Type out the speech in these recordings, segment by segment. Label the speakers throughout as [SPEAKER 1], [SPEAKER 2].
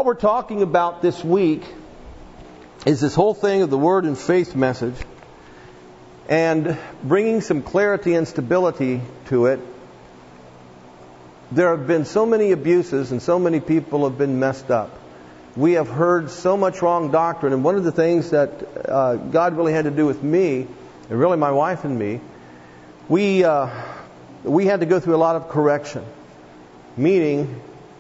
[SPEAKER 1] what we're talking about this week is this whole thing of the Word and Faith message and bringing some clarity and stability to it. There have been so many abuses and so many people have been messed up. We have heard so much wrong doctrine, and one of the things that God really had to do with me, and really my wife and me, we had to go through a lot of correction. Meaning,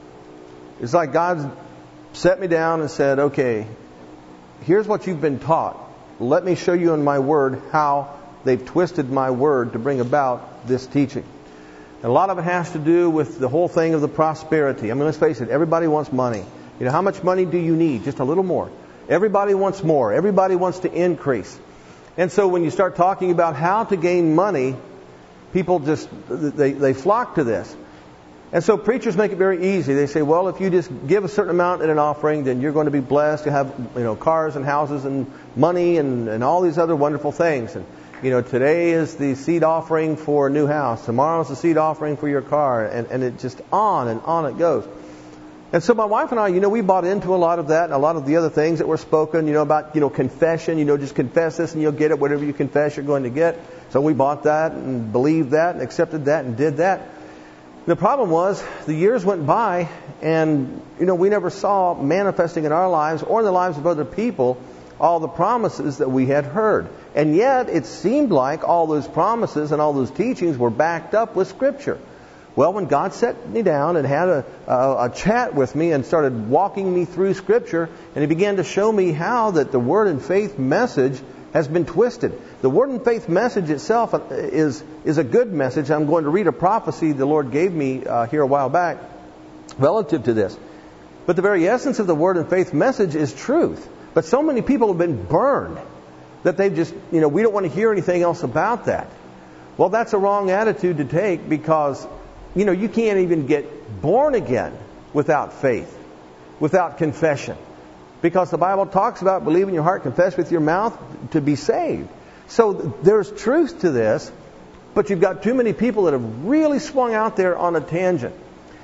[SPEAKER 1] it's like God set me down and said, okay, here's what you've been taught. Let me show you in my Word how they've twisted my Word to bring about this teaching. And a lot of it has to do with the whole thing of the prosperity. I mean, let's face it, everybody wants money. You know, how much money do you need? Just a little more. Everybody wants more. Everybody wants to increase. And so when you start talking about how to gain money, people just, they flock to this. And so preachers make it very easy. They say, well, if you just give a certain amount in an offering, then you're going to be blessed. You have, cars and houses and money and all these other wonderful things. And, today is the seed offering for a new house. Tomorrow's the seed offering for your car. And it just on it goes. And so my wife and I, we bought into a lot of that and a lot of the other things that were spoken, about, confession. Just confess this and you'll get it. Whatever you confess, you're going to get. So we bought that and believed that and accepted that and did that. The problem was the years went by and, we never saw manifesting in our lives or in the lives of other people all the promises that we had heard. And yet it seemed like all those promises and all those teachings were backed up with Scripture. Well, when God set me down and had a chat with me and started walking me through Scripture, and He began to show me how that the Word and Faith message has been twisted. The Word and Faith message itself is a good message. I'm going to read a prophecy the Lord gave me here a while back relative to this. But the very essence of the Word and Faith message is truth. But so many people have been burned that they've just, we don't want to hear anything else about that. Well, that's a wrong attitude to take because, you can't even get born again without faith, without confession. Because the Bible talks about believe in your heart, confess with your mouth to be saved. So there's truth to this, but you've got too many people that have really swung out there on a tangent.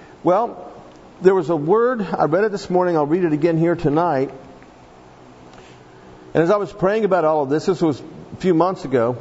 [SPEAKER 1] Well, there was a word, I read it this morning, I'll read it again here tonight. And as I was praying about all of this was a few months ago,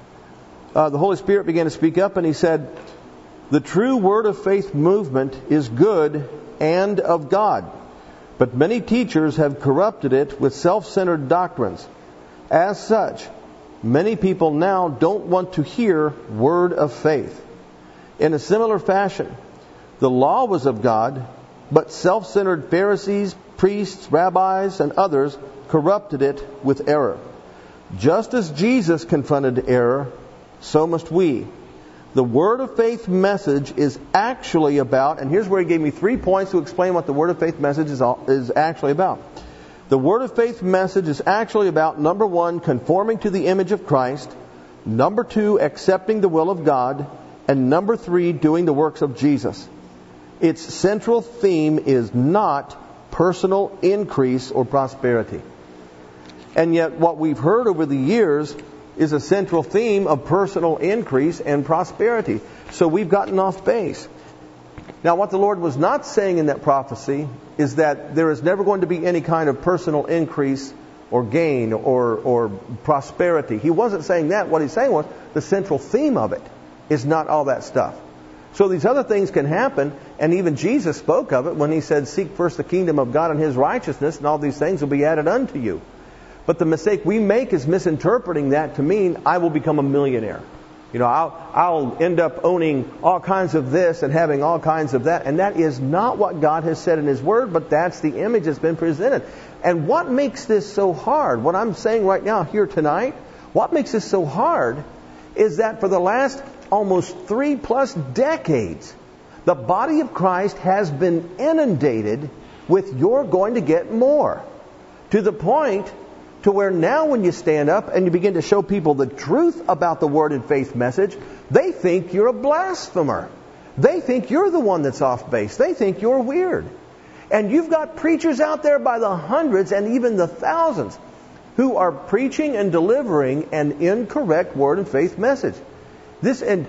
[SPEAKER 1] the Holy Spirit began to speak up and He said, the true Word of Faith movement is good and of God. But many teachers have corrupted it with self-centered doctrines. As such, many people now don't want to hear Word of Faith. In a similar fashion, the law was of God, but self-centered Pharisees, priests, rabbis, and others corrupted it with error. Just as Jesus confronted error, so must we. The Word of Faith message is actually about, and here's where He gave me 3 points to explain what the Word of Faith message is actually about. The Word of Faith message is actually about, number 1, conforming to the image of Christ, number 2, accepting the will of God, and number 3, doing the works of Jesus. Its central theme is not personal increase or prosperity. And yet what we've heard over the years is a central theme of personal increase and prosperity. So we've gotten off base. Now, what the Lord was not saying in that prophecy is that there is never going to be any kind of personal increase or gain or prosperity. He wasn't saying that. What He's saying was the central theme of it is not all that stuff. So these other things can happen, and even Jesus spoke of it when He said, seek first the kingdom of God and His righteousness, and all these things will be added unto you. But the mistake we make is misinterpreting that to mean I will become a millionaire. I'll end up owning all kinds of this and having all kinds of that. And that is not what God has said in His Word, but that's the image that's been presented. And what makes this so hard, what I'm saying right now here tonight, what makes this so hard is that for the last almost 3+ decades, the body of Christ has been inundated with you're going to get more. To the point to where now when you stand up and you begin to show people the truth about the Word and Faith message, they think you're a blasphemer. They think you're the one that's off base. They think you're weird. And you've got preachers out there by the hundreds and even the thousands who are preaching and delivering an incorrect Word and Faith message. This in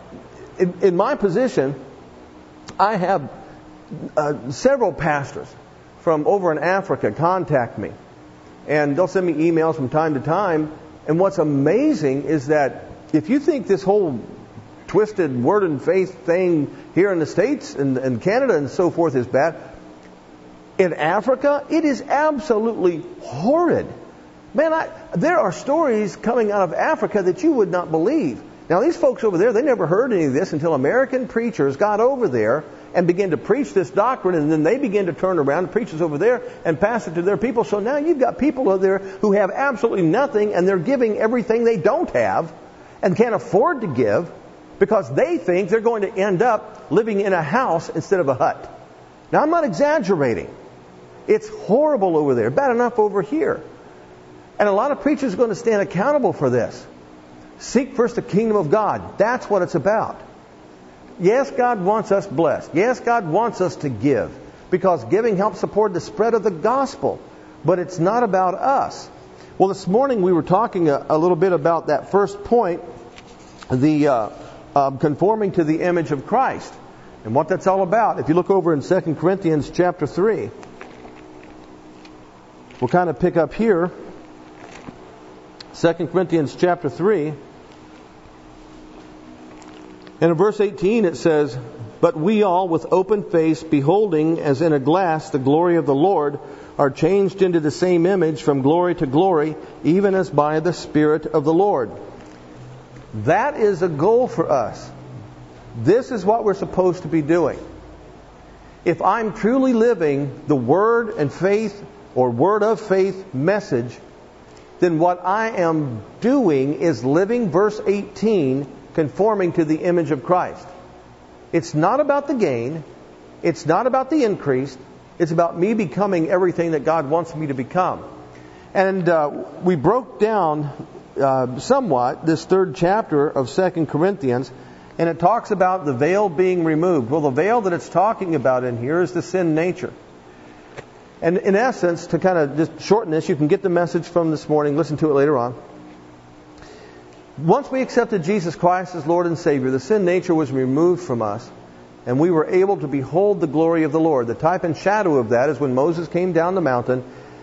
[SPEAKER 1] my position, I have several pastors from over in Africa contact me. And they'll send me emails from time to time. And what's amazing is that if you think this whole twisted word and faith thing here in the States and Canada and so forth is bad, in Africa, it is absolutely horrid. Man, there are stories coming out of Africa that you would not believe. Now, these folks over there, they never heard any of this until American preachers got over there and began to preach this doctrine, and then they began to turn around, the preachers over there, and pass it to their people. So now you've got people over there who have absolutely nothing, and they're giving everything they don't have and can't afford to give because they think they're going to end up living in a house instead of a hut. Now, I'm not exaggerating. It's horrible over there. Bad enough over here. And a lot of preachers are going to stand accountable for this. Seek first the kingdom of God. That's what it's about. Yes, God wants us blessed. Yes, God wants us to give, because giving helps support the spread of the gospel. But it's not about us. Well, this morning we were talking a little bit about that first point, the conforming to the image of Christ, and what that's all about. If you look over in 2 Corinthians chapter 3, we'll kind of pick up here. 2 Corinthians chapter 3. And in verse 18 it says, "But we all with open face, beholding as in a glass the glory of the Lord, are changed into the same image from glory to glory, even as by the Spirit of the Lord." That is a goal for us. This is what we're supposed to be doing. If I'm truly living the word and faith or word of faith message, then what I am doing is living verse 18, conforming to the image of Christ. It's not about the gain. It's not about the increase. It's about me becoming everything that God wants me to become. And we broke down somewhat this third chapter of 2 Corinthians, and it talks about the veil being removed. Well, the veil that it's talking about in here is the sin nature. And in essence, to kind of just shorten this, you can get the message from this morning, listen to it later on. Once we accepted Jesus Christ as Lord and Savior, the sin nature was removed from us, and we were able to behold the glory of the Lord. The type and shadow of that is when Moses came down the mountain,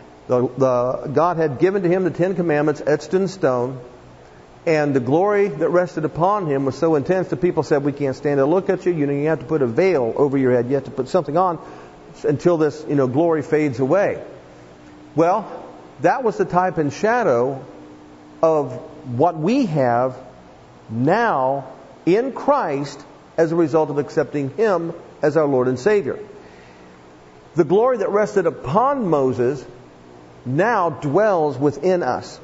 [SPEAKER 1] God had given to him the 10 Commandments etched in stone, and the glory that rested upon him was so intense that people said, "We can't stand to look at you. You have to put a veil over your head. You have to put something on until this glory fades away." Well, that was the type and shadow of what we have now in Christ as a result of accepting Him as our Lord and Savior. The glory that rested upon Moses now dwells within us.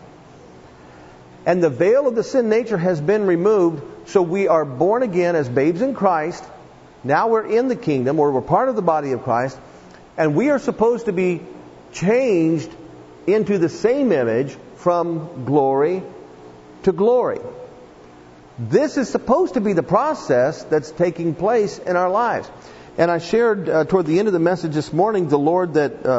[SPEAKER 1] And the veil of the sin nature has been removed, so we are born again as babes in Christ. Now we're in the kingdom, or we're part of the body of Christ, and we are supposed to be changed into the same image from glory to glory. This is supposed to be the process that's taking place in our lives. And I shared toward the end of the message this morning a word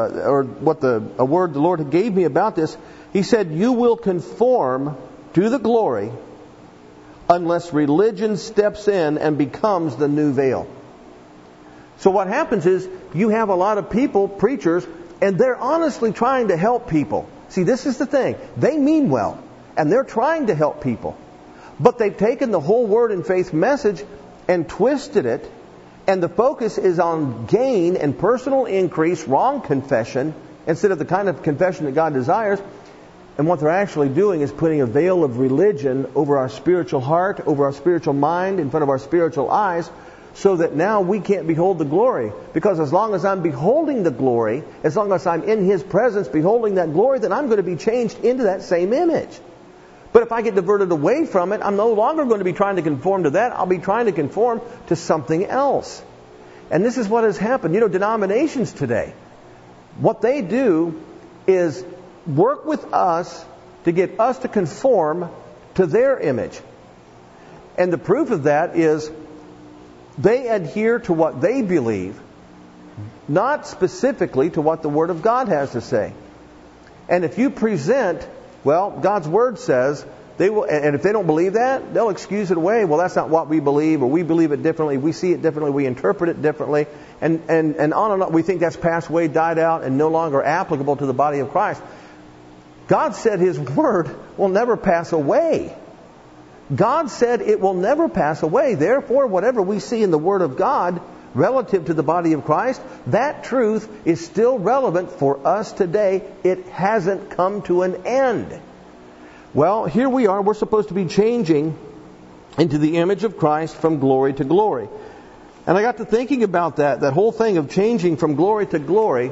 [SPEAKER 1] the Lord gave me about this. He said, "You will conform to the glory unless religion steps in and becomes the new veil." So what happens is you have a lot of people, preachers, and they're honestly trying to help people. See, this is the thing. They mean well, and they're trying to help people. But they've taken the whole word and faith message and twisted it, and the focus is on gain and personal increase, wrong confession, instead of the kind of confession that God desires. And what they're actually doing is putting a veil of religion over our spiritual heart, over our spiritual mind, in front of our spiritual eyes, so that now we can't behold the glory. Because as long as I'm beholding the glory, as long as I'm in His presence beholding that glory, then I'm going to be changed into that same image. But if I get diverted away from it, I'm no longer going to be trying to conform to that. I'll be trying to conform to something else. And this is what has happened. Denominations today, what they do is work with us to get us to conform to their image. And the proof of that is they adhere to what they believe, not specifically to what the Word of God has to say. And if you present, well, God's Word says, they will, and if they don't believe that, they'll excuse it away. Well, that's not what we believe, or we believe it differently, we see it differently, we interpret it differently. and on and on. We think that's passed away, died out, and no longer applicable to the body of Christ. God said His Word will never pass away. God said it will never pass away. Therefore, whatever we see in the Word of God relative to the body of Christ, that truth is still relevant for us today. It hasn't come to an end. Well, here we are. We're supposed to be changing into the image of Christ from glory to glory. And I got to thinking about that whole thing of changing from glory to glory.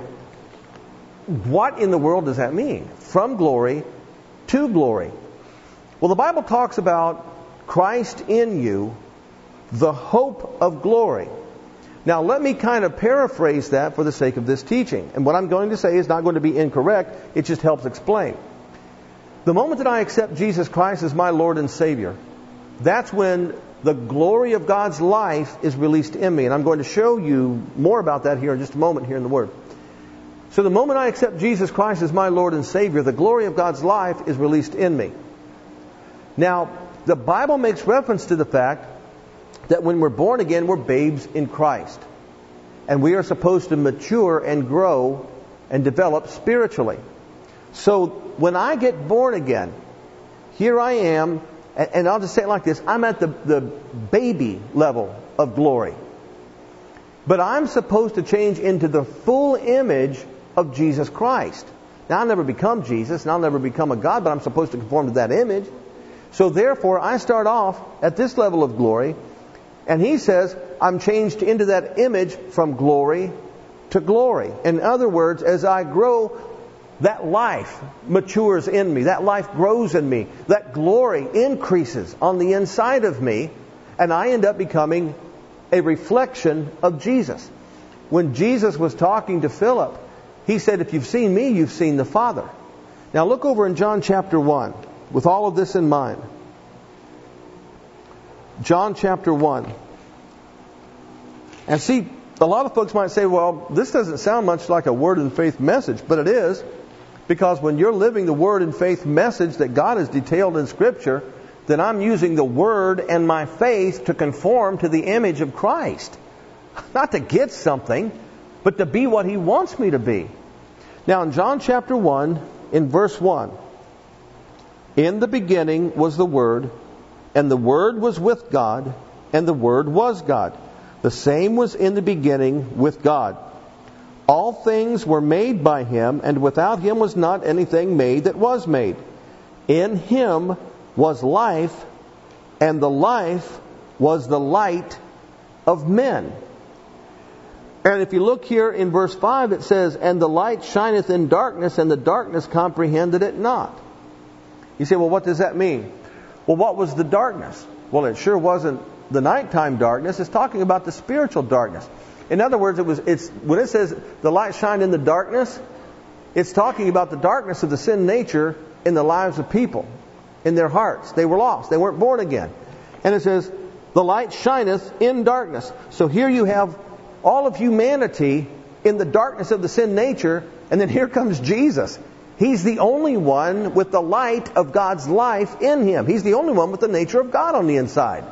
[SPEAKER 1] What in the world does that mean? From glory to glory. Well, the Bible talks about Christ in you, the hope of glory. Now, let me kind of paraphrase that for the sake of this teaching. And what I'm going to say is not going to be incorrect. It just helps explain. The moment that I accept Jesus Christ as my Lord and Savior, that's when the glory of God's life is released in me. And I'm going to show you more about that here in just a moment here in the Word. So the moment I accept Jesus Christ as my Lord and Savior, the glory of God's life is released in me. Now, the Bible makes reference to the fact that when we're born again, we're babes in Christ. And we are supposed to mature and grow and develop spiritually. So when I get born again, here I am, and I'll just say it like this, I'm at the baby level of glory. But I'm supposed to change into the full image of Jesus Christ. Now, I'll never become Jesus, and I'll never become a God, but I'm supposed to conform to that image. So therefore, I start off at this level of glory, and He says, I'm changed into that image from glory to glory. In other words, as I grow, that life matures in me. That life grows in me. That glory increases on the inside of me, and I end up becoming a reflection of Jesus. When Jesus was talking to Philip, He said, if you've seen me, you've seen the Father. Now look over in John chapter 1, with all of this in mind. John chapter 1. And see, a lot of folks might say, well, this doesn't sound much like a Word and Faith message, but it is. Because when you're living the Word and Faith message that God has detailed in Scripture, then I'm using the Word and my faith to conform to the image of Christ. Not to get something, but to be what He wants me to be. Now in John chapter 1, in verse 1, in the beginning was the Word, and the Word was with God, and the Word was God. The same was in the beginning with God. All things were made by Him, and without Him was not anything made that was made. In Him was life, and the life was the light of men. And if you look here in verse 5, it says, and the light shineth in darkness, and the darkness comprehended it not. You say, well, what does that mean? Well, what was the darkness? Well, it sure wasn't the nighttime darkness. It's talking about the spiritual darkness. In other words, when it says the light shined in the darkness, it's talking about the darkness of the sin nature in the lives of people, in their hearts. They were lost. They weren't born again. And it says, the light shineth in darkness. So here you have all of humanity in the darkness of the sin nature, and then here comes Jesus. He's the only one with the light of God's life in Him. He's the only one with the nature of God on the inside.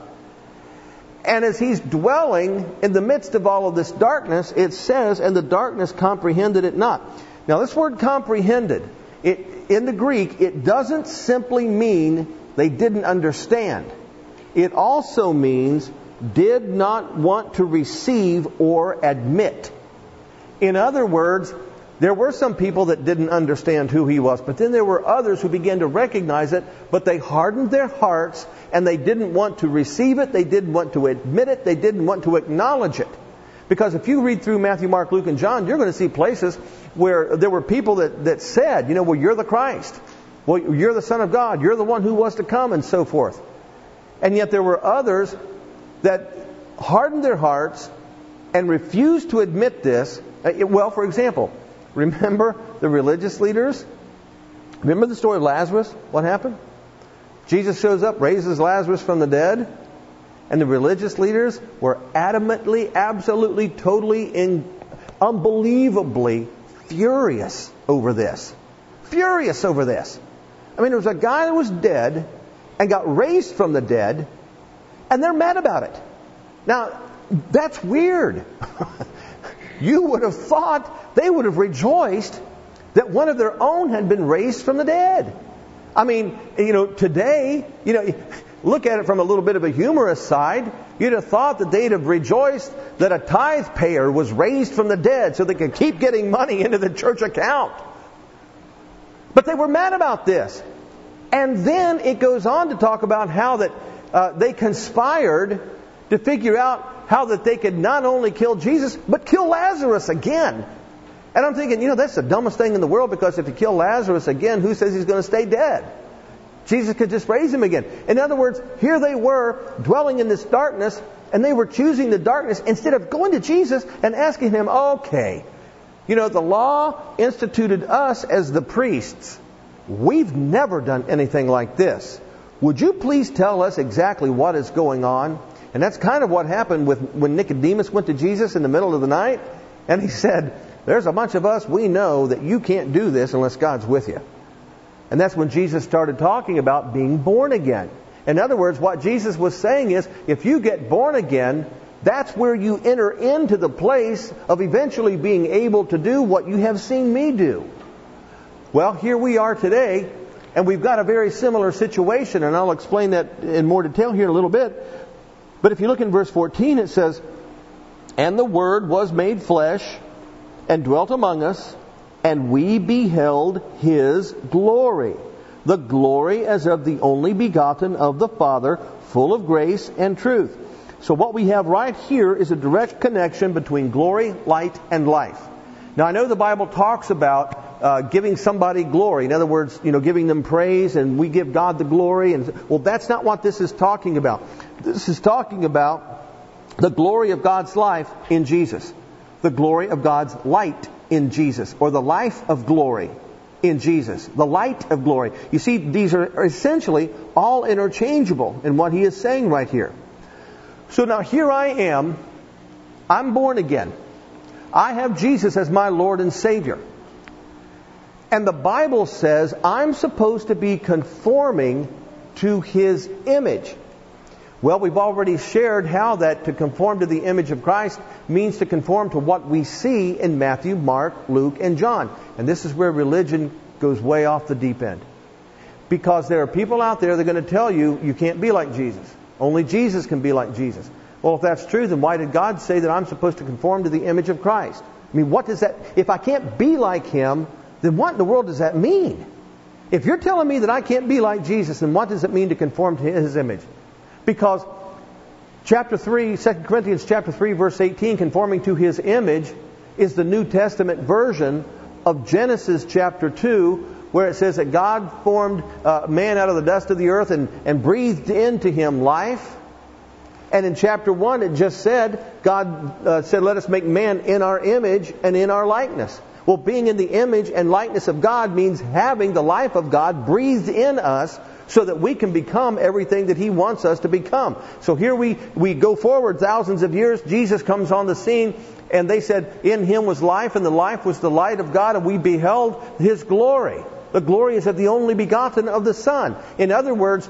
[SPEAKER 1] And as He's dwelling in the midst of all of this darkness, it says, and the darkness comprehended it not. Now this word comprehended, in the Greek, it doesn't simply mean they didn't understand. It also means did not want to receive or admit. In other words, there were some people that didn't understand who He was, but then there were others who began to recognize it, but they hardened their hearts and they didn't want to receive it, they didn't want to admit it, they didn't want to acknowledge it. Because if you read through Matthew, Mark, Luke, and John, you're going to see places where there were people that said, well, you're the Christ. Well, you're the Son of God. You're the one who was to come, and so forth. And yet there were others that hardened their hearts and refused to admit this. Well, for example, remember the religious leaders? Remember the story of Lazarus? What happened? Jesus shows up, raises Lazarus from the dead, and the religious leaders were adamantly, absolutely, totally, unbelievably furious over this. Furious over this. I mean, there was a guy that was dead and got raised from the dead, and they're mad about it. Now, that's weird. you would have thought they would have rejoiced that one of their own had been raised from the dead. I mean, today, look at it from a little bit of a humorous side. You'd have thought that they'd have rejoiced that a tithe payer was raised from the dead so they could keep getting money into the church account. But they were mad about this. And then it goes on to talk about how that they conspired to figure out how that they could not only kill Jesus, but kill Lazarus again. And I'm thinking, that's the dumbest thing in the world, because if you kill Lazarus again, who says he's going to stay dead? Jesus could just raise him again. In other words, here they were dwelling in this darkness, and they were choosing the darkness instead of going to Jesus and asking him, okay, the law instituted us as the priests. We've never done anything like this. Would you please tell us exactly what is going on? And that's kind of what happened when Nicodemus went to Jesus in the middle of the night, and he said, there's a bunch of us, we know that you can't do this unless God's with you. And that's when Jesus started talking about being born again. In other words, what Jesus was saying is, if you get born again, that's where you enter into the place of eventually being able to do what you have seen me do. Well, here we are today, and we've got a very similar situation, and I'll explain that in more detail here in a little bit. But if you look in verse 14, it says, and the Word was made flesh and dwelt among us, and we beheld His glory, the glory as of the only begotten of the Father, full of grace and truth. So what we have right here is a direct connection between glory, light, and life. Now I know the Bible talks about giving somebody glory. In other words, giving them praise, and we give God the glory. And well, that's not what this is talking about. This is talking about the glory of God's life in Jesus. The glory of God's light in Jesus, or the life of glory in Jesus, the light of glory. You see, these are essentially all interchangeable in what he is saying right here. So now here I am, I'm born again. I have Jesus as my Lord and Savior. And the Bible says I'm supposed to be conforming to His image. Well, we've already shared how that to conform to the image of Christ means to conform to what we see in Matthew, Mark, Luke, and John. And this is where religion goes way off the deep end. Because there are people out there that are going to tell you, you can't be like Jesus. Only Jesus can be like Jesus. Well, if that's true, then why did God say that I'm supposed to conform to the image of Christ? I mean, what does that... If I can't be like Him, then what in the world does that mean? If you're telling me that I can't be like Jesus, then what does it mean to conform to His image? Because chapter 3, 2 Corinthians chapter 3, verse 18, conforming to His image, is the New Testament version of Genesis chapter 2, where it says that God formed man out of the dust of the earth and breathed into him life. And in chapter 1, it just said, God said, let us make man in our image and in our likeness. Well, being in the image and likeness of God means having the life of God breathed in us, so that we can become everything that He wants us to become. So here we go forward thousands of years. Jesus comes on the scene, and they said, in Him was life, and the life was the light of God, and we beheld His glory. The glory is of the only begotten of the Son. In other words,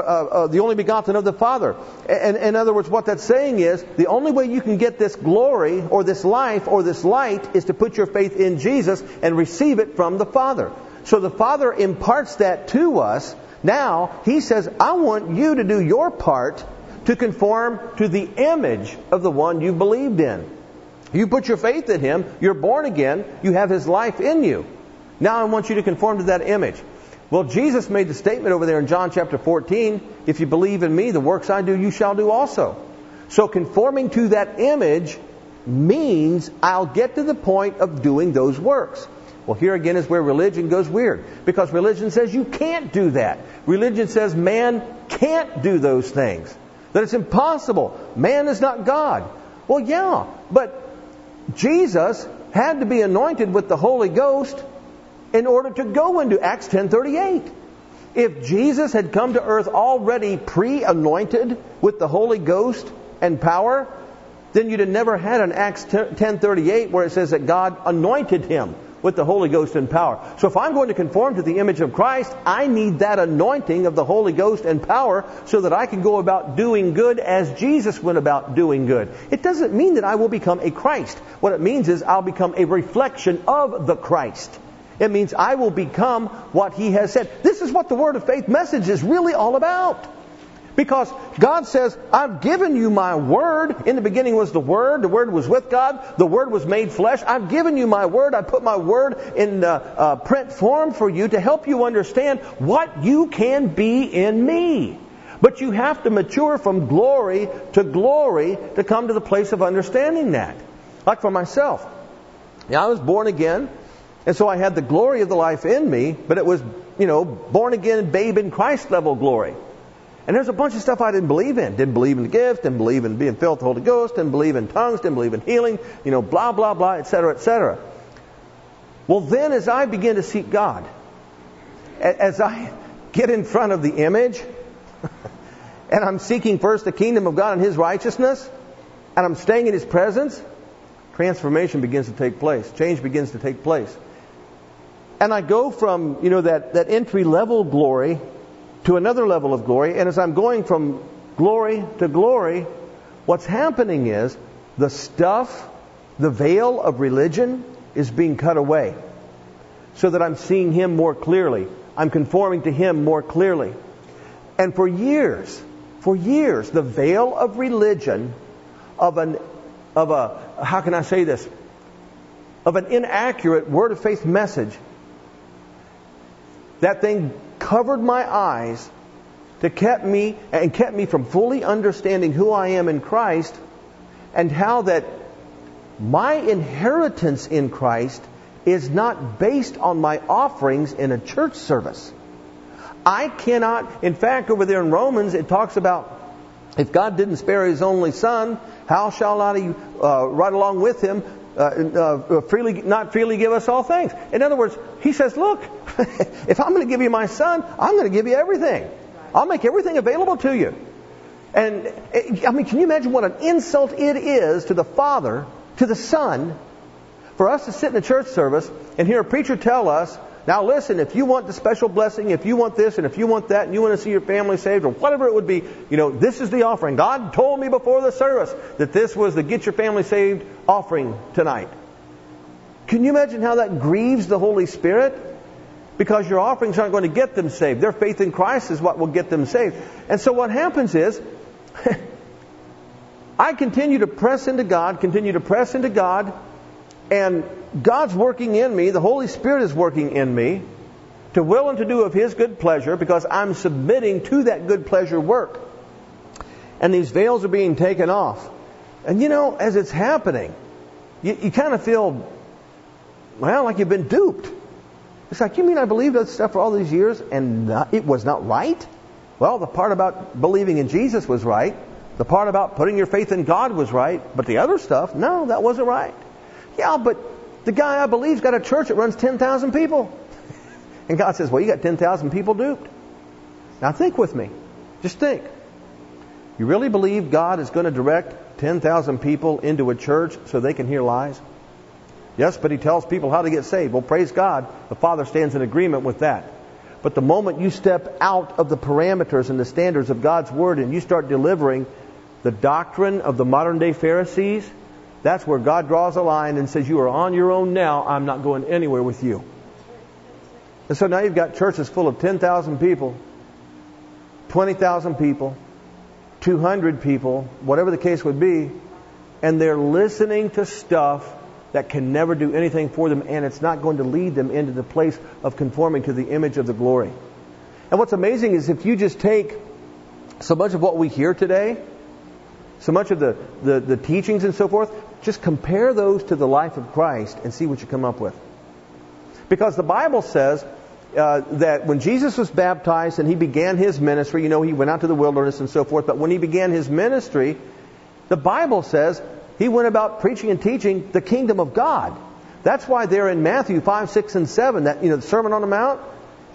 [SPEAKER 1] the only begotten of the Father. And in other words, what that's saying is, the only way you can get this glory, or this life, or this light, is to put your faith in Jesus and receive it from the Father. So the Father imparts that to us. Now, He says, I want you to do your part to conform to the image of the one you believed in. You put your faith in Him, you're born again, you have His life in you. Now I want you to conform to that image. Well, Jesus made the statement over there in John chapter 14, if you believe in me, the works I do, you shall do also. So conforming to that image means I'll get to the point of doing those works. Well, here again is where religion goes weird. Because religion says you can't do that. Religion says man can't do those things. That it's impossible. Man is not God. Well, yeah, but Jesus had to be anointed with the Holy Ghost in order to go into Acts 10:38. If Jesus had come to earth already pre-anointed with the Holy Ghost and power, then you'd have never had an Acts 10:38 where it says that God anointed Him with the Holy Ghost and power. So if I'm going to conform to the image of Christ, I need that anointing of the Holy Ghost and power so that I can go about doing good as Jesus went about doing good. It doesn't mean that I will become a Christ. What it means is I'll become a reflection of the Christ. It means I will become what He has said. This is what the Word of Faith message is really all about. Because God says, I've given you my Word. In the beginning was the Word. The Word was with God. The Word was made flesh. I've given you my Word. I put my Word in print form for you to help you understand what you can be in me. But you have to mature from glory to come to the place of understanding that. Like for myself. Now, I was born again. And so I had the glory of the life in me. But it was, born again, babe in Christ level glory. And there's a bunch of stuff I didn't believe in. Didn't believe in the gift, didn't believe in being filled with the Holy Ghost, didn't believe in tongues, didn't believe in healing, blah, blah, blah, etc., etc. Well, then as I begin to seek God, as I get in front of the image, and I'm seeking first the kingdom of God and His righteousness, and I'm staying in His presence, transformation begins to take place. Change begins to take place. And I go from, that entry-level glory to another level of glory. And as I'm going from glory to glory, what's happening is the veil of religion is being cut away so that I'm seeing Him more clearly. I'm conforming to Him more clearly. And for years, the veil of religion of an inaccurate Word of Faith message, that thing covered my eyes kept me from fully understanding who I am in Christ and how that my inheritance in Christ is not based on my offerings in a church service. I cannot, in fact, over there in Romans, it talks about if God didn't spare His only Son, how shall not He right along with Him not freely give us all things? In other words, He says, look, if I'm going to give you my Son, I'm going to give you everything. I'll make everything available to you. And can you imagine what an insult it is to the Father, to the Son, for us to sit in a church service and hear a preacher tell us, now listen, if you want the special blessing, if you want this and if you want that, and you want to see your family saved or whatever it would be, this is the offering. God told me before the service that this was the get your family saved offering tonight. Can you imagine how that grieves the Holy Spirit? Because your offerings aren't going to get them saved. Their faith in Christ is what will get them saved. And so what happens is, I continue to press into God, and God's working in me, the Holy Spirit is working in me, to will and to do of His good pleasure, because I'm submitting to that good pleasure work. And these veils are being taken off. And as it's happening, you kind of feel, like you've been duped. It's like, you mean I believed that stuff for all these years and it was not right? Well, the part about believing in Jesus was right. The part about putting your faith in God was right. But the other stuff, no, that wasn't right. Yeah, but the guy I believe's got a church that runs 10,000 people. And God says, well, you got 10,000 people duped. Now think with me. Just think. You really believe God is going to direct 10,000 people into a church so they can hear lies? Yes, but He tells people how to get saved. Well, praise God, the Father stands in agreement with that. But the moment you step out of the parameters and the standards of God's Word and you start delivering the doctrine of the modern day Pharisees, that's where God draws a line and says, you are on your own now, I'm not going anywhere with you. And so now you've got churches full of 10,000 people, 20,000 people, 200 people, whatever the case would be, and they're listening to stuff that can never do anything for them, and it's not going to lead them into the place of conforming to the image of the glory. And what's amazing is if you just take so much of what we hear today, so much of the teachings and so forth, just compare those to the life of Christ and see what you come up with. Because the Bible says that when Jesus was baptized and He began His ministry, He went out to the wilderness and so forth, but when He began His ministry, the Bible says He went about preaching and teaching the kingdom of God. That's why there in Matthew 5, 6, and 7, that the Sermon on the Mount,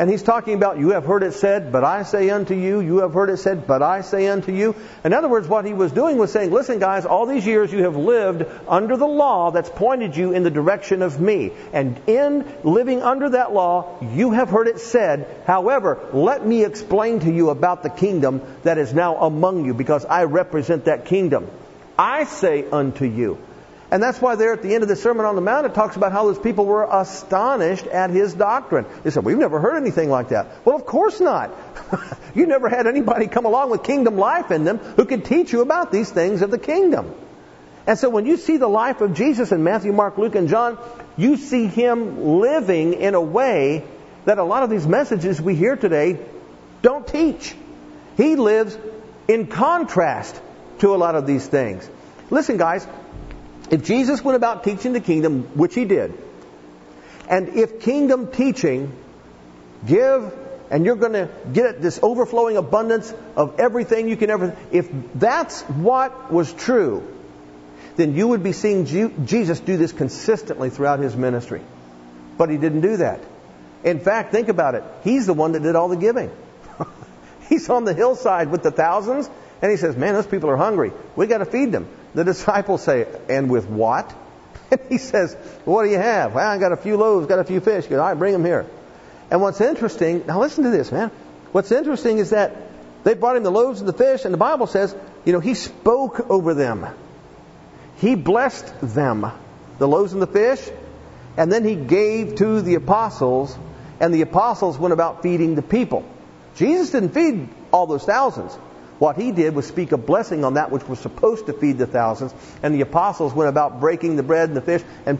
[SPEAKER 1] And he's talking about, you have heard it said, but I say unto you. You have heard it said, but I say unto you. In other words, what he was doing was saying, listen guys, all these years you have lived under the law that's pointed you in the direction of me. And in living under that law, you have heard it said. However, let me explain to you about the kingdom that is now among you, because I represent that kingdom. I say unto you. And that's why there at the end of the Sermon on the Mount it talks about how those people were astonished at his doctrine. They said, we've never heard anything like that. Well, of course not. You never had anybody come along with kingdom life in them who could teach you about these things of the kingdom. And so when you see the life of Jesus in Matthew, Mark, Luke, and John, you see him living in a way that a lot of these messages we hear today don't teach. He lives in contrast to a lot of these things. Listen, guys. If Jesus went about teaching the kingdom, which he did, and if kingdom teaching, and you're going to get this overflowing abundance of everything you can ever, if that's what was true, then you would be seeing Jesus do this consistently throughout his ministry. But he didn't do that. In fact, think about it. He's the one that did all the giving. He's on the hillside with the thousands, and he says, man, those people are hungry. We got to feed them. The disciples say, and with what? And he says, what do you have? Well, I got a few loaves, got a few fish. He goes, all right, bring them here. And what's interesting, now listen to this, man. What's interesting is that they brought him the loaves and the fish, and the Bible says, he spoke over them. He blessed them, the loaves and the fish, and then he gave to the apostles, and the apostles went about feeding the people. Jesus didn't feed all those thousands. What he did was speak a blessing on that which was supposed to feed the thousands, and the apostles went about breaking the bread and the fish, and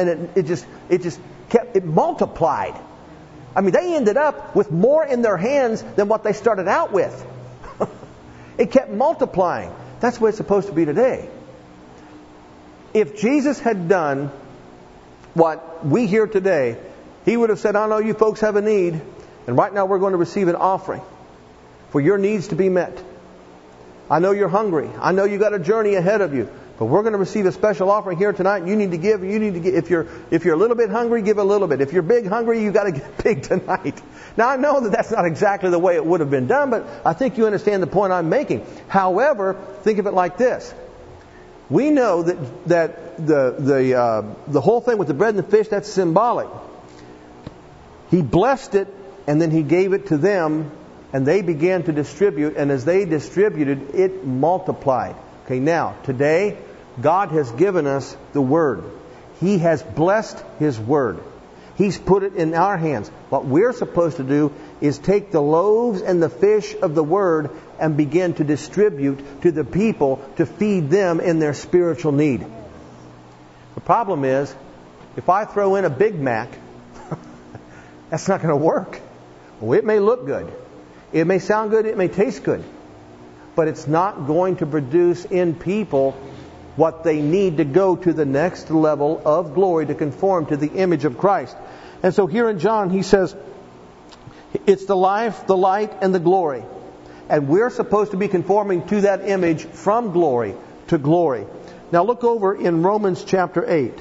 [SPEAKER 1] it multiplied. I mean, they ended up with more in their hands than what they started out with. It kept multiplying. That's the way it's supposed to be today. If Jesus had done what we hear today, he would have said, I know you folks have a need, and right now we're going to receive an offering for your needs to be met. I know you're hungry. I know you got a journey ahead of you. But we're going to receive a special offering here tonight. You need to give. If you're a little bit hungry, give a little bit. If you're big hungry, you got to get big tonight. Now I know that that's not exactly the way it would have been done, but I think you understand the point I'm making. However, think of it like this. We know that the whole thing with the bread and the fish, that's symbolic. He blessed it and then he gave it to them. And they began to distribute, and as they distributed, it multiplied. Okay, now, today, God has given us the Word. He has blessed His Word. He's put it in our hands. What we're supposed to do is take the loaves and the fish of the Word and begin to distribute to the people to feed them in their spiritual need. The problem is, if I throw in a Big Mac, that's not going to work. Well, it may look good. It may sound good, it may taste good, but it's not going to produce in people what they need to go to the next level of glory to conform to the image of Christ. And so here in John, he says, it's the life, the light, and the glory. And we're supposed to be conforming to that image from glory to glory. Now look over in Romans chapter 8.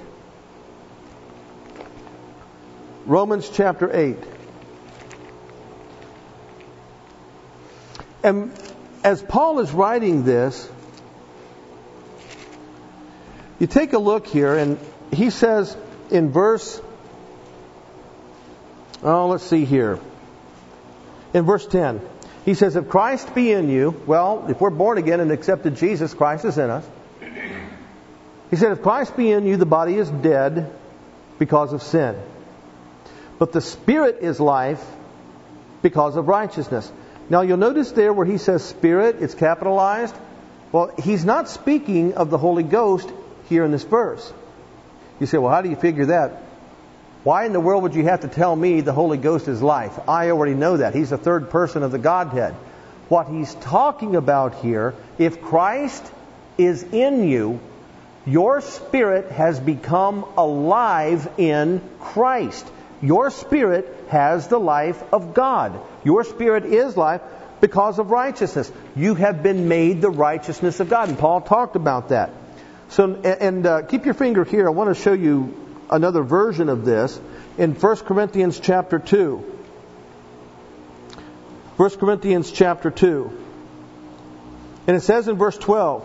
[SPEAKER 1] Romans chapter 8. And as Paul is writing this, you take a look here, and he says in verse, let's see here. In verse 10, he says, if Christ be in you, well, if we're born again and accepted Jesus, Christ is in us. He said, if Christ be in you, the body is dead because of sin. But the Spirit is life because of righteousness. Now you'll notice there where he says Spirit, it's capitalized. Well, he's not speaking of the Holy Ghost here in this verse. You say, well, how do you figure that? Why in the world would you have to tell me the Holy Ghost is life? I already know that. He's the third person of the Godhead. What he's talking about here, if Christ is in you, your spirit has become alive in Christ. Your spirit has the life of God. Your spirit is life because of righteousness. You have been made the righteousness of God. And Paul talked about that. So, and keep your finger here. I want to show you another version of this in 1 Corinthians chapter 2. 1 Corinthians chapter 2. And it says in verse 12,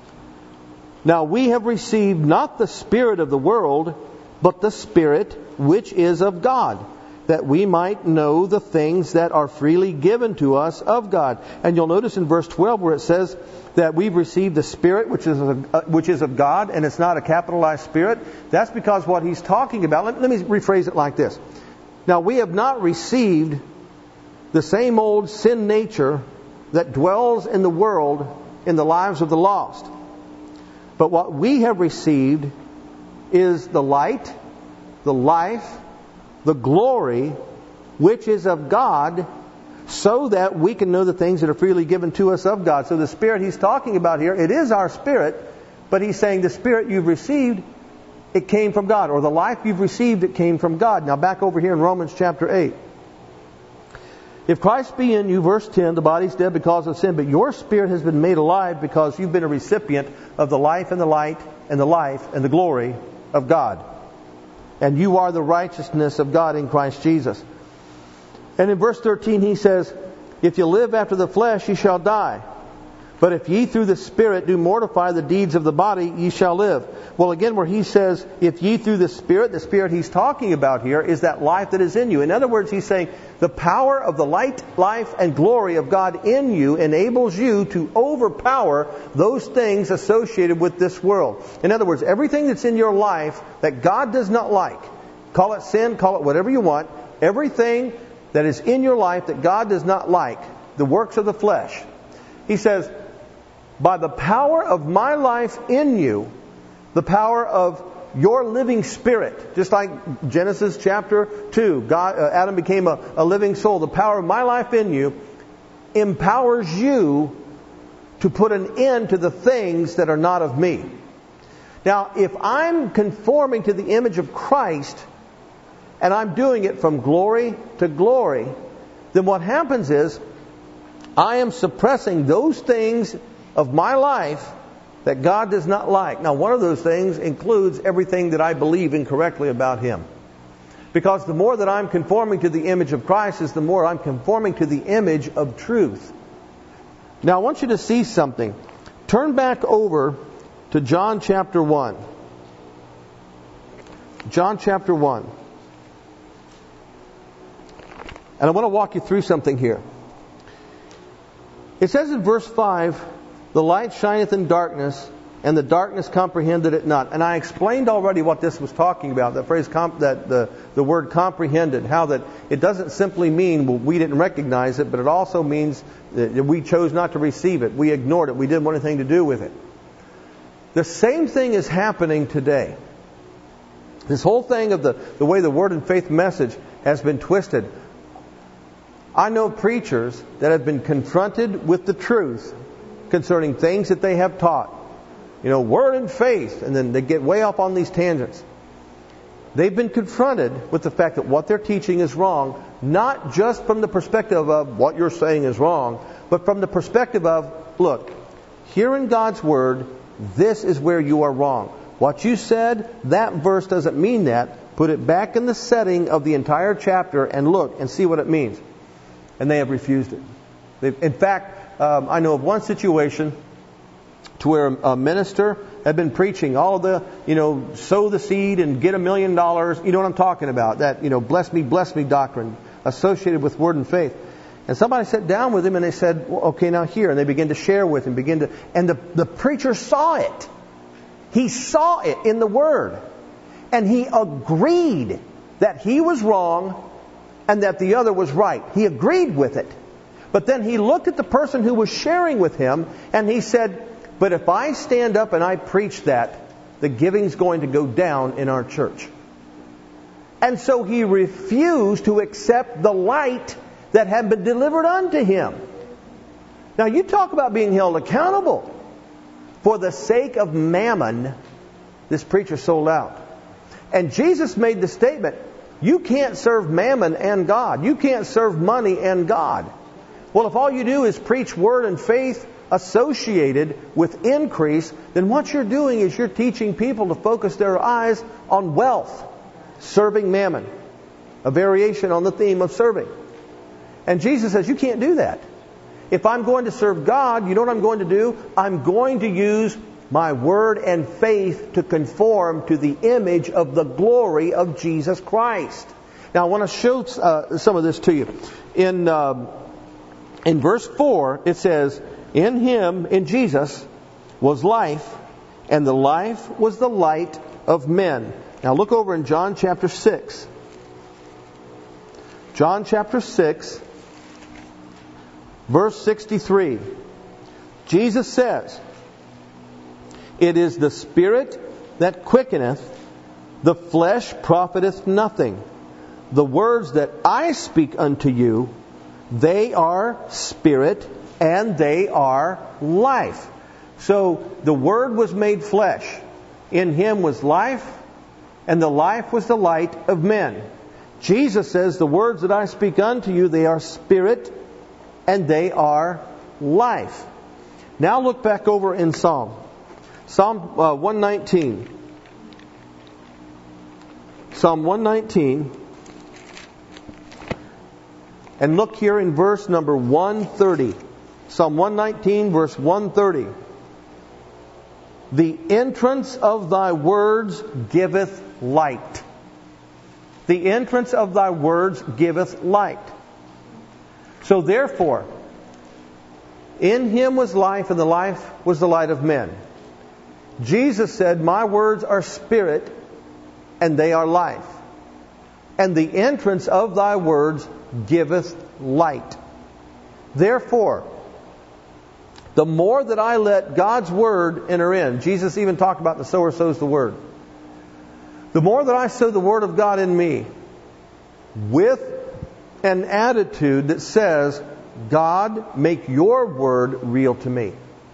[SPEAKER 1] "Now we have received not the spirit of the world, but the Spirit which is of God, that we might know the things that are freely given to us of God." And you'll notice in verse 12 where it says that we've received the Spirit which is of God, and it's not a capitalized Spirit. That's because what he's talking about, let me rephrase it like this. Now we have not received the same old sin nature that dwells in the world in the lives of the lost. But what we have received is the light, the life, the glory, which is of God, so that we can know the things that are freely given to us of God. So the Spirit he's talking about here, it is our Spirit, but he's saying the Spirit you've received, it came from God. Or the life you've received, it came from God. Now back over here in Romans chapter 8. "If Christ be in you," verse 10, "the body's dead because of sin, but your spirit has been made alive because you've been a recipient of the life and the light and the life and the glory of God. And you are the righteousness of God in Christ Jesus." And in verse 13 he says, "If you live after the flesh, ye shall die. But if ye through the Spirit do mortify the deeds of the body, ye shall live." Well, again, where he says, "if ye through the Spirit he's talking about here is that life that is in you. In other words, he's saying the power of the light, life, and glory of God in you enables you to overpower those things associated with this world. In other words, everything that's in your life that God does not like, call it sin, call it whatever you want, everything that is in your life that God does not like, the works of the flesh, he says, by the power of my life in you, the power of your living spirit, just like Genesis chapter 2, Adam became a living soul. The power of my life in you empowers you to put an end to the things that are not of me. Now, if I'm conforming to the image of Christ, and I'm doing it from glory to glory, then what happens is I am suppressing those things of my life that God does not like. Now, one of those things includes everything that I believe incorrectly about Him. Because the more that I'm conforming to the image of Christ is the more I'm conforming to the image of truth. Now, I want you to see something. Turn back over to John chapter 1. John chapter 1. And I want to walk you through something here. It says in verse 5, "The light shineth in darkness, and the darkness comprehended it not." And I explained already what this was talking about. That phrase, the word comprehended, how that it doesn't simply mean, well, we didn't recognize it, but it also means that we chose not to receive it. We ignored it. We didn't want anything to do with it. The same thing is happening today. This whole thing of the way the Word and Faith message has been twisted. I know preachers that have been confronted with the truth concerning things that they have taught. You know, Word and Faith, and then they get way off on these tangents. They've been confronted with the fact that what they're teaching is wrong, not just from the perspective of what you're saying is wrong, but from the perspective of, look, here in God's Word, this is where you are wrong. What you said, that verse doesn't mean that. Put it back in the setting of the entire chapter and look and see what it means. And they have refused it. In fact, I know of one situation to where a minister had been preaching all of the, sow the seed and get $1 million. You know what I'm talking about? That, bless me doctrine associated with Word and Faith. And somebody sat down with him and they said, well, okay, now here. And they began to share with him, and the preacher saw it. He saw it in the Word. And he agreed that he was wrong and that the other was right. He agreed with it. But then he looked at the person who was sharing with him and he said, but if I stand up and I preach that, the giving's going to go down in our church. And so he refused to accept the light that had been delivered unto him. Now you talk about being held accountable. For the sake of mammon, this preacher sold out. And Jesus made the statement, you can't serve mammon and God. You can't serve money and God. Well, if all you do is preach Word and Faith associated with increase, then what you're doing is you're teaching people to focus their eyes on wealth, serving mammon. A variation on the theme of serving. And Jesus says, you can't do that. If I'm going to serve God, you know what I'm going to do? I'm going to use my word and faith to conform to the image of the glory of Jesus Christ. Now I want to show some of this to you. In verse 4, it says, in Him, in Jesus, was life, and the life was the light of men. Now look over in John chapter 6. John chapter 6, verse 63. Jesus says, it is the Spirit that quickeneth, the flesh profiteth nothing. The words that I speak unto you, they are spirit and they are life. So the Word was made flesh. In Him was life, and the life was the light of men. Jesus says, the words that I speak unto you, they are spirit and they are life. Now look back over in Psalm 119. Psalm 119. And look here in verse number 130. Psalm 119, verse 130. The entrance of thy words giveth light. The entrance of thy words giveth light. So therefore, in Him was life, and the life was the light of men. Jesus said, my words are spirit, and they are life. And the entrance of thy words giveth light. Therefore, the more that I let God's Word enter in, Jesus even talked about the sower sows the Word. The more that I sow the Word of God in me, with an attitude that says, God, make your Word real to me.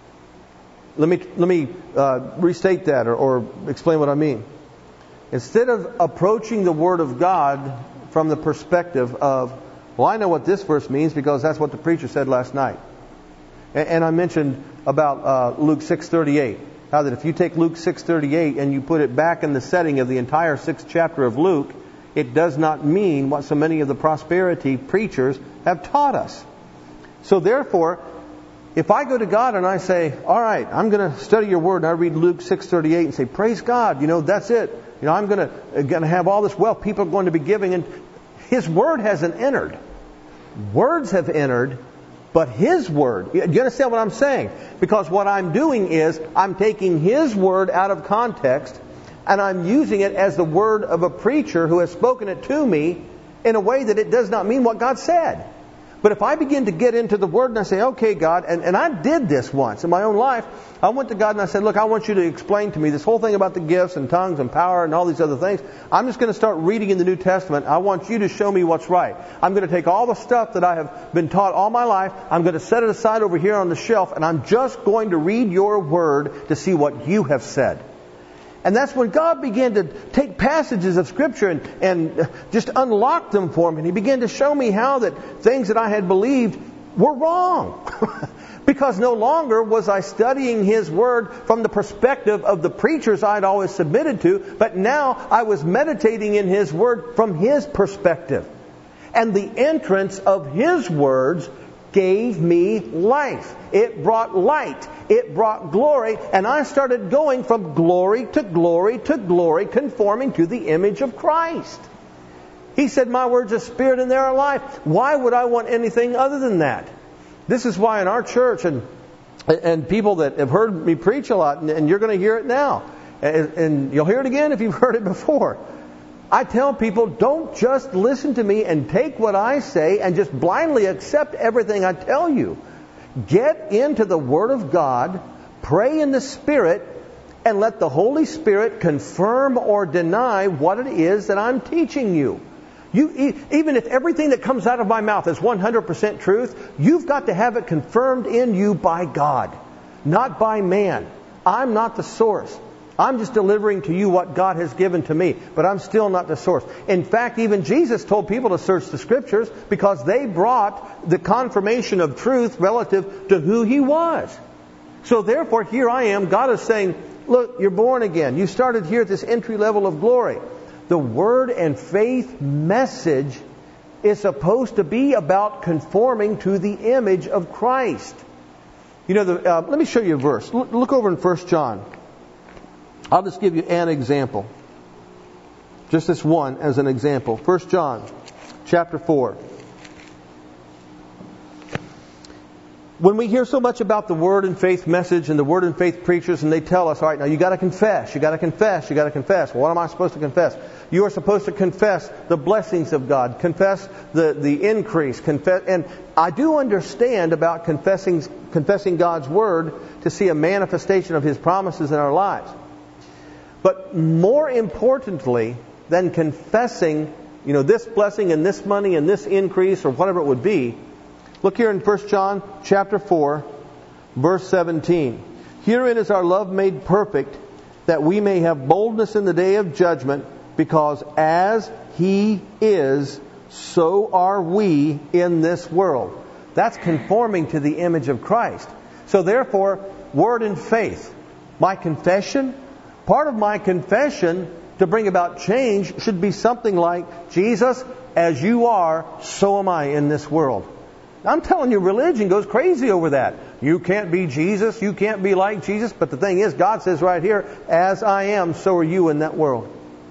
[SPEAKER 1] Let me restate that or explain what I mean. Instead of approaching the Word of God from the perspective of, well, I know what this verse means because that's what the preacher said last night. And I mentioned about Luke 6:38. How that if you take Luke 6:38 and you put it back in the setting of the entire 6th chapter of Luke, it does not mean what so many of the prosperity preachers have taught us. So therefore, if I go to God and I say, all right, I'm going to study your Word, and I read Luke 6:38 and say, praise God, that's it. I'm going to have all this wealth people are going to be giving, and His Word hasn't entered. Words have entered, but His Word. Do you understand what I'm saying? Because what I'm doing is I'm taking His Word out of context and I'm using it as the word of a preacher who has spoken it to me in a way that it does not mean what God said. But if I begin to get into the Word and I say, okay, God, and I did this once in my own life. I went to God and I said, look, I want you to explain to me this whole thing about the gifts and tongues and power and all these other things. I'm just going to start reading in the New Testament. I want you to show me what's right. I'm going to take all the stuff that I have been taught all my life. I'm going to set it aside over here on the shelf, and I'm just going to read your Word to see what you have said. And that's when God began to take passages of Scripture and just unlock them for me. And He began to show me how that things that I had believed were wrong. Because no longer was I studying His Word from the perspective of the preachers I'd always submitted to, but now I was meditating in His Word from His perspective. And the entrance of His words gave me life. It brought light. It brought glory. And I started going from glory to glory to glory, conforming to the image of Christ. He said, my words are spirit and they are life. Why would I want anything other than that? This is why in our church and people that have heard me preach a lot, and you're going to hear it now, and you'll hear it again if you've heard it before. I tell people, don't just listen to me and take what I say and just blindly accept everything I tell you. Get into the Word of God, pray in the Spirit, and let the Holy Spirit confirm or deny what it is that I'm teaching you. Even if everything that comes out of my mouth is 100% truth, you've got to have it confirmed in you by God, not by man. I'm not the source. I'm just delivering to you what God has given to me, but I'm still not the source. In fact, even Jesus told people to search the Scriptures because they brought the confirmation of truth relative to who He was. So therefore, here I am. God is saying, look, you're born again. You started here at this entry level of glory. The Word and faith message is supposed to be about conforming to the image of Christ. You know, let me show you a verse. Look over in 1 John. I'll just give you an example. Just this one as an example. 1 John chapter 4. When we hear so much about the Word and Faith message and the Word and Faith preachers, and they tell us, all right, now you got to confess, you got to confess, you got to confess. Well, what am I supposed to confess? You are supposed to confess the blessings of God, confess the increase, confess. And I do understand about confessing God's Word to see a manifestation of His promises in our lives. But more importantly than confessing, this blessing and this money and this increase or whatever it would be, look here in 1 John chapter 4, verse 17. Herein is our love made perfect, that we may have boldness in the day of judgment, because as He is, so are we in this world. That's conforming to the image of Christ. So therefore, word and faith. My confession, part of my confession to bring about change should be something like, Jesus, as you are, so am I in this world. I'm telling you, religion goes crazy over that. You can't be Jesus, you can't be like Jesus, but the thing is, God says right here, as I am, so are you in that world.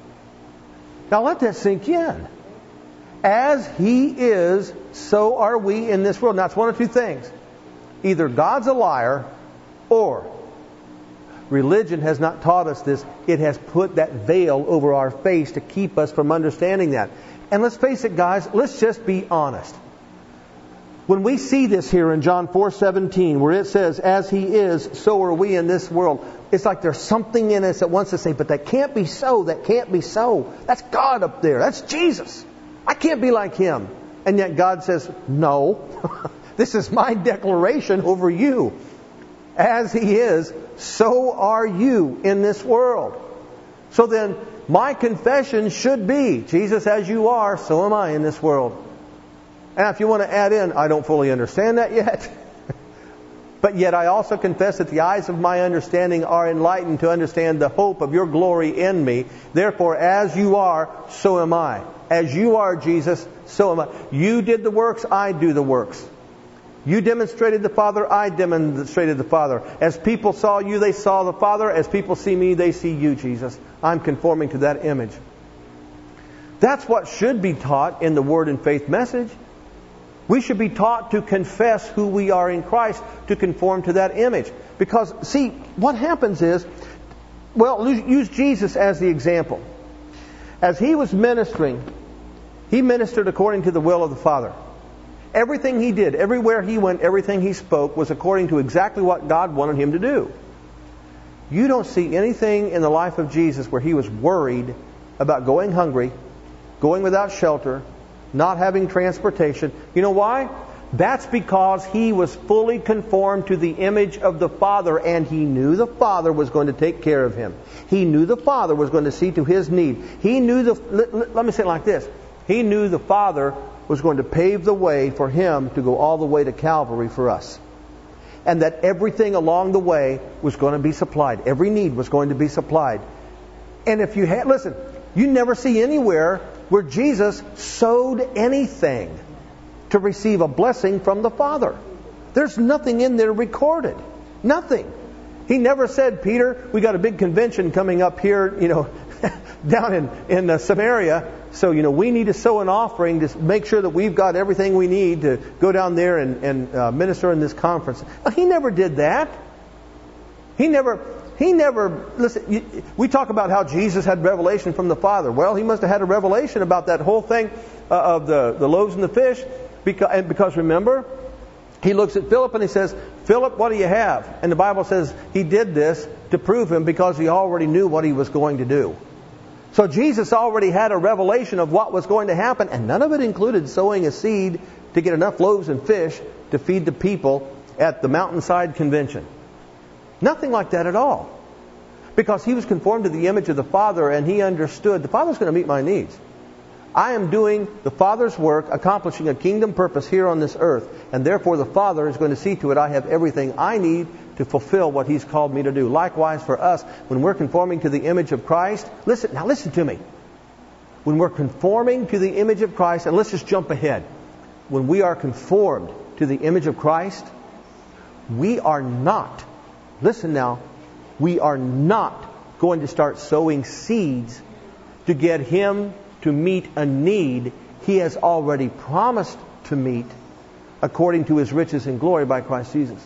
[SPEAKER 1] Now let that sink in. As He is, so are we in this world. Now it's one of two things. Either God's a liar, or religion has not taught us this. It has put that veil over our face to keep us from understanding that. And let's face it, guys, let's just be honest. When we see this here in John 4:17, where it says, as He is, so are we in this world, it's like there's something in us that wants to say, but that can't be so, that can't be so. That's God up there, that's Jesus. I can't be like Him. And yet God says, no, this is my declaration over you. As He is, so are you in this world. So then, my confession should be, Jesus, as you are, so am I in this world. And if you want to add in, I don't fully understand that yet. But yet I also confess that the eyes of my understanding are enlightened to understand the hope of your glory in me. Therefore, as you are, so am I. As you are, Jesus, so am I. You did the works, I do the works. You demonstrated the Father, I demonstrated the Father. As people saw you, they saw the Father. As people see me, they see you, Jesus. I'm conforming to that image. That's what should be taught in the Word and Faith message. We should be taught to confess who we are in Christ, to conform to that image. Because, see, what happens is, well, use Jesus as the example. As He was ministering, He ministered according to the will of the Father. Everything He did, everywhere He went, everything He spoke was according to exactly what God wanted Him to do. You don't see anything in the life of Jesus where He was worried about going hungry, going without shelter, not having transportation. You know why? That's because He was fully conformed to the image of the Father, and He knew the Father was going to take care of Him. He knew the Father was going to see to His need. He knew let me say it like this. He knew the Father was going to pave the way for Him to go all the way to Calvary for us. And that everything along the way was going to be supplied. Every need was going to be supplied. And if you listen, you never see anywhere where Jesus sowed anything to receive a blessing from the Father. There's nothing in there recorded. Nothing. He never said, Peter, we got a big convention coming up here, down in Samaria. So, we need to sow an offering to make sure that we've got everything we need to go down there and minister in this conference. He never did that. He never, listen, we talk about how Jesus had revelation from the Father. Well, He must have had a revelation about that whole thing of the loaves and the fish. Because remember, He looks at Philip and He says, Philip, what do you have? And the Bible says He did this to prove Him because He already knew what He was going to do. So Jesus already had a revelation of what was going to happen, and none of it included sowing a seed to get enough loaves and fish to feed the people at the mountainside convention. Nothing like that at all. Because He was conformed to the image of the Father, and He understood the Father's going to meet my needs. I am doing the Father's work, accomplishing a kingdom purpose here on this earth, and therefore the Father is going to see to it I have everything I need to fulfill what He's called me to do. Likewise for us, when we're conforming to the image of Christ, listen to me. When we're conforming to the image of Christ, and let's just jump ahead. When we are conformed to the image of Christ, we are not, listen now, we are not going to start sowing seeds to get Him to meet a need He has already promised to meet according to His riches and glory by Christ Jesus.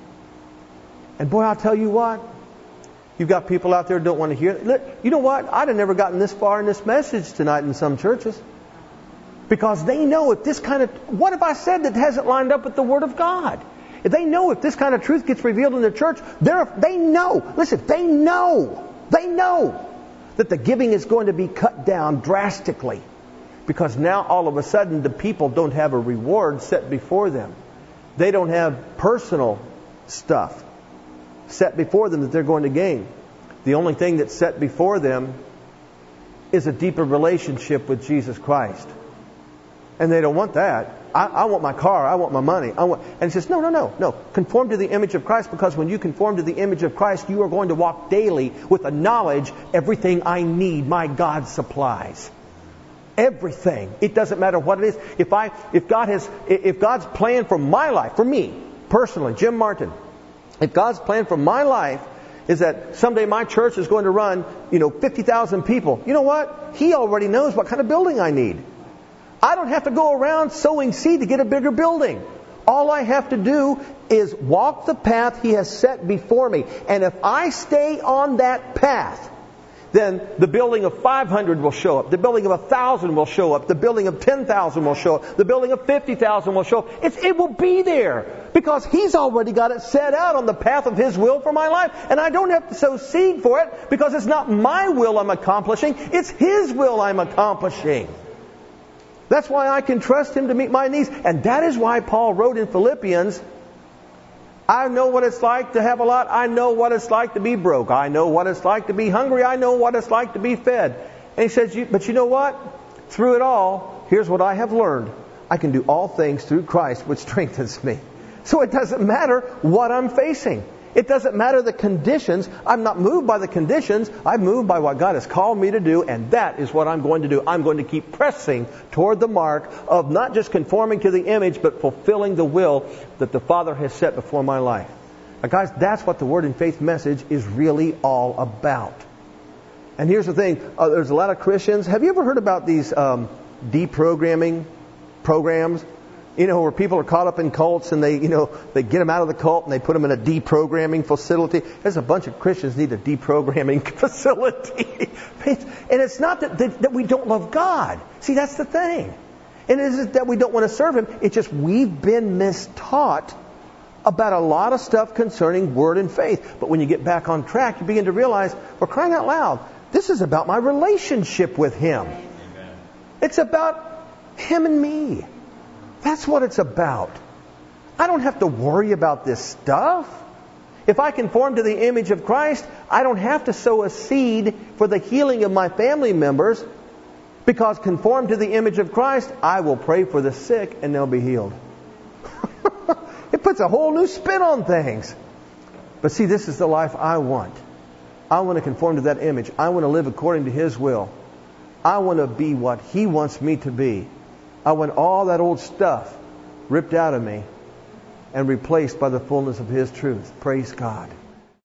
[SPEAKER 1] And boy, I'll tell you what, you've got people out there who don't want to hear it. You know what? I'd have never gotten this far in this message tonight in some churches. Because they know if this kind of... What have I said that hasn't lined up with the Word of God? If they know if this kind of truth gets revealed in the church, they know. Listen, they know that the giving is going to be cut down drastically. Because now all of a sudden the people don't have a reward set before them. They don't have personal stuff set before them that they're going to gain. The only thing that's set before them is a deeper relationship with Jesus Christ. And they don't want that. I want my car. I want my money. And he says, no. Conform to the image of Christ, because when you conform to the image of Christ, you are going to walk daily with the knowledge, everything I need, my God supplies. Everything. It doesn't matter what it is. If God's plan for my life, for me, personally, Jim Martin, if God's plan for my life is that someday my church is going to run, 50,000 people, you know what? He already knows what kind of building I need. I don't have to go around sowing seed to get a bigger building. All I have to do is walk the path He has set before me. And if I stay on that path, then the building of 500 will show up. The building of 1,000 will show up. The building of 10,000 will show up. The building of 50,000 will show up. It will be there because He's already got it set out on the path of His will for my life. And I don't have to sow seed for it because it's not my will I'm accomplishing. It's His will I'm accomplishing. That's why I can trust Him to meet my needs. And that is why Paul wrote in Philippians, I know what it's like to have a lot. I know what it's like to be broke. I know what it's like to be hungry. I know what it's like to be fed. And he says, but you know what? Through it all, here's what I have learned. I can do all things through Christ, which strengthens me. So it doesn't matter what I'm facing. It doesn't matter the conditions. I'm not moved by the conditions. I'm moved by what God has called me to do, and that is what I'm going to do. I'm going to keep pressing toward the mark of not just conforming to the image, but fulfilling the will that the Father has set before my life. Now, guys, that's what the Word and Faith message is really all about. And here's the thing. There's a lot of Christians. Have you ever heard about these deprogramming programs? Where people are caught up in cults and they get them out of the cult and they put them in a deprogramming facility. There's a bunch of Christians need a deprogramming facility. And it's not that we don't love God. See, that's the thing. And it isn't that we don't want to serve Him. It's just we've been mistaught about a lot of stuff concerning Word and Faith. But when you get back on track, you begin to realize, we're crying out loud, this is about my relationship with Him. Amen. It's about Him and me. That's what it's about. I don't have to worry about this stuff. If I conform to the image of Christ, I don't have to sow a seed for the healing of my family members, because conformed to the image of Christ, I will pray for the sick and they'll be healed. It puts a whole new spin on things. But see, this is the life I want. I want to conform to that image. I want to live according to His will. I want to be what He wants me to be. I want all that old stuff ripped out of me and replaced by the fullness of His truth. Praise God.